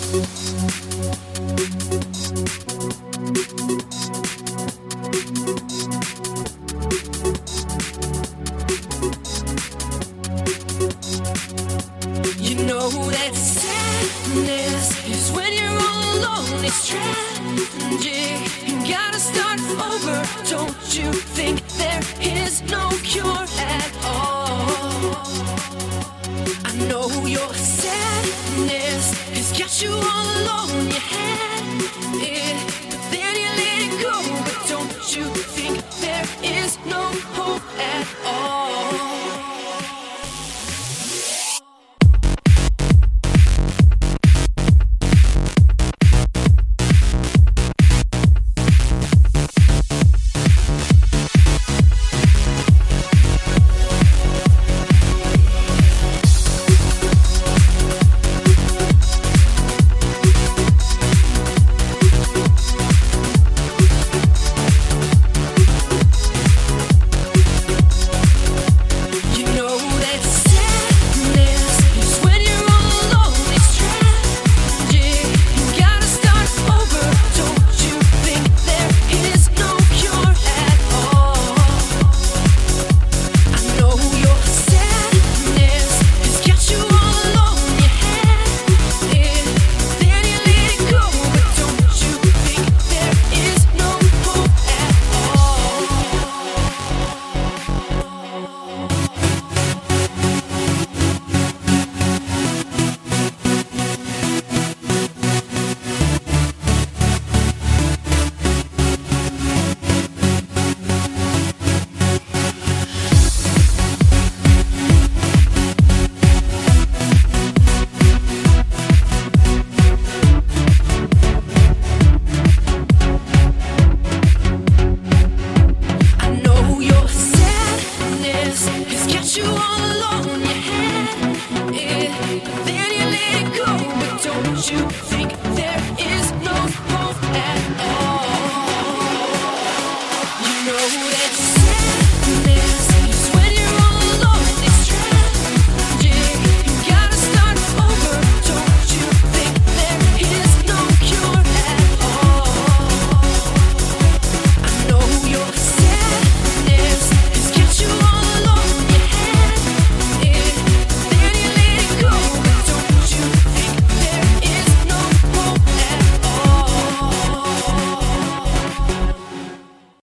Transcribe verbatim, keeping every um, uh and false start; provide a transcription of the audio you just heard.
You know that sadness is when you're all alone. It's tragic. You gotta start over. Don't you think there is no cure at all? I know your sadness has got you all alone. You had it